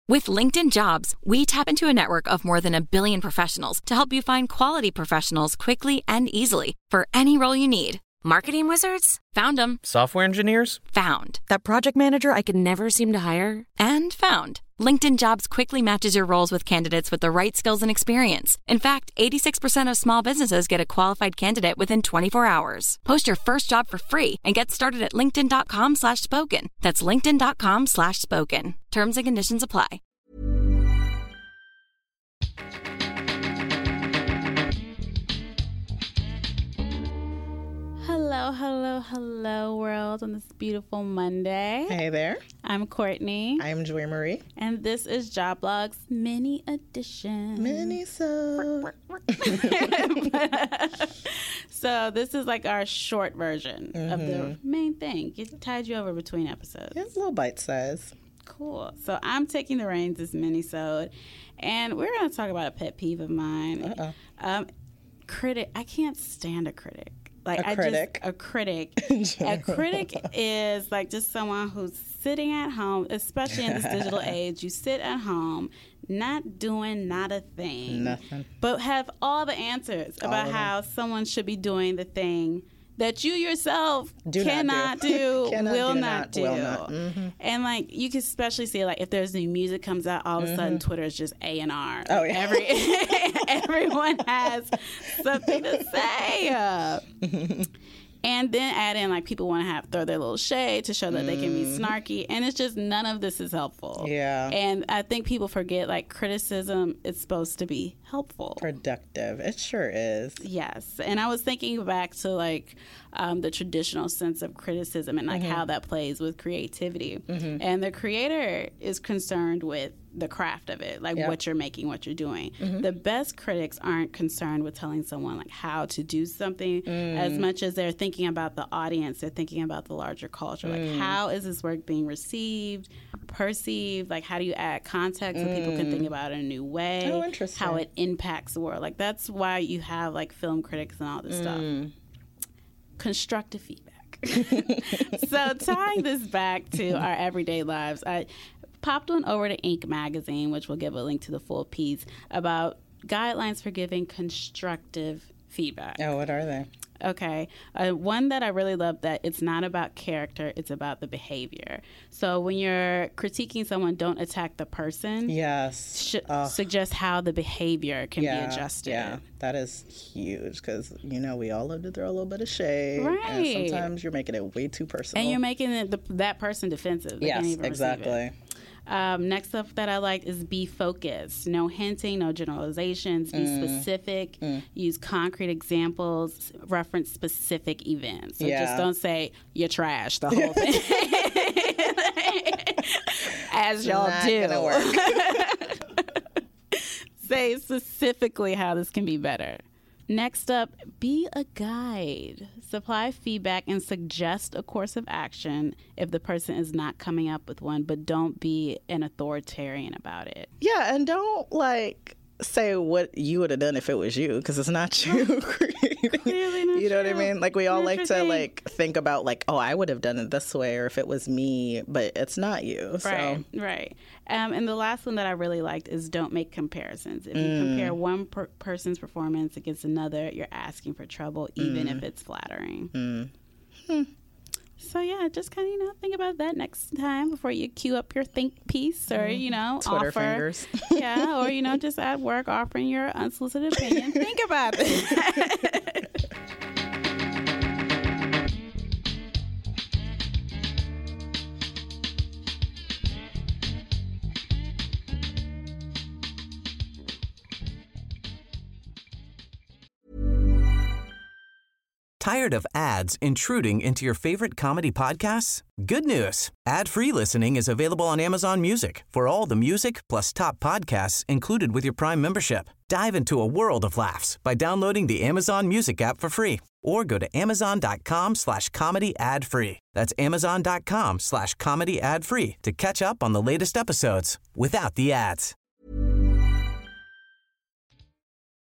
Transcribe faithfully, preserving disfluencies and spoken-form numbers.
With LinkedIn Jobs, we tap into a network of more than a billion professionals to help you find quality professionals quickly and easily for any role you need. Marketing wizards? Found them. Software engineers? Found. That project manager I could never seem to hire? And found. LinkedIn Jobs quickly matches your roles with candidates with the right skills and experience. In fact, eighty-six percent of small businesses get a qualified candidate within twenty-four hours. Post your first job for free and get started at linkedin.com slash spoken. That's linkedin.com slash spoken. Terms and conditions apply. Hello, hello, hello, world, on this beautiful Monday. Hey there. I'm Courtney. I'm Joy Marie. And this is Joblog's mini edition. Mini so. So this is like our short version mm-hmm. of the main thing. It tied you over between episodes. It's a little bite size. Cool. So I'm taking the reins this mini-sode, and we're going to talk about a pet peeve of mine. Uh-oh. Um, critic. I can't stand a critic. Like a I critic. Just, a critic. A critic is like just someone who's sitting at home, especially in this digital age. You sit at home, not doing not a thing. Nothing. But have all the answers all about how someone should be doing the thing that you yourself do cannot do, do cannot will do not, not do. Will not. Mm-hmm. And like you can especially see like if there's new music comes out, all of a mm-hmm. sudden Twitter is just A and R. Oh yeah. Every everyone has something to say. And then add in like people want to have throw their little shade to show that mm. they can be snarky, and it's just none of this is helpful. Yeah. And I think people forget like criticism is supposed to be helpful, productive. It sure is. Yes. And I was thinking back to like um, the traditional sense of criticism and like mm-hmm. how that plays with creativity. Mm-hmm. And the creator is concerned with the craft of it, like yep. what you're making, what you're doing. Mm-hmm. The best critics aren't concerned with telling someone like how to do something mm. as much as they're thinking about the audience. They're thinking about the larger culture. Mm. Like how is this work being received, perceived? Like how do you add context mm. so people can think about it in a new way? Oh, interesting. How it impacts the world. Like that's why you have like film critics and all this mm. stuff. Constructive feedback. So tying this back to our everyday lives, I popped one over to Inc magazine, which will give a link to the full piece, about guidelines for giving constructive feedback. Oh, what are they? Okay. Uh, one that I really love, that it's not about character, it's about the behavior. So when you're critiquing someone, don't attack the person. Yes. Sh- suggest how the behavior can yeah, be adjusted. Yeah, that is huge because, you know, we all love to throw a little bit of shade. Right. And sometimes you're making it way too personal. And you're making it the, that person defensive. They yes, can't even exactly. receive it. Um, next up that I liked is be focused. No hinting, no generalizations. Be mm. specific. Mm. Use concrete examples. Reference specific events. So yeah. just don't say you're trash the whole thing. As y'all Not do. Gonna work. Say specifically how this can be better. Next up, be a guide. Supply feedback and suggest a course of action if the person is not coming up with one, but don't be an authoritarian about it. Yeah, and don't, like, say what you would have done if it was you, because it's not you. Clearly not You know true. what I mean? Like, we all like to, thing. like, think about, like, oh, I would have done it this way, or if it was me, but it's not you. So. Right, right. Um, and the last one that I really liked is don't make comparisons. If you Mm. compare one per- person's performance against another, you're asking for trouble, even Mm. if it's flattering. Mm. Hmm. So, yeah, just kind of, you know, think about that next time before you queue up your think piece or, you know, Twitter offer. fingers. Yeah, or, you know, just at work offering your unsolicited opinion. Think about it. Tired of ads intruding into your favorite comedy podcasts? Good news. Ad-free listening is available on Amazon Music for all the music plus top podcasts included with your Prime membership. Dive into a world of laughs by downloading the Amazon Music app for free or go to amazon.com slash comedy ad free. That's amazon.com slash comedy ad free to catch up on the latest episodes without the ads.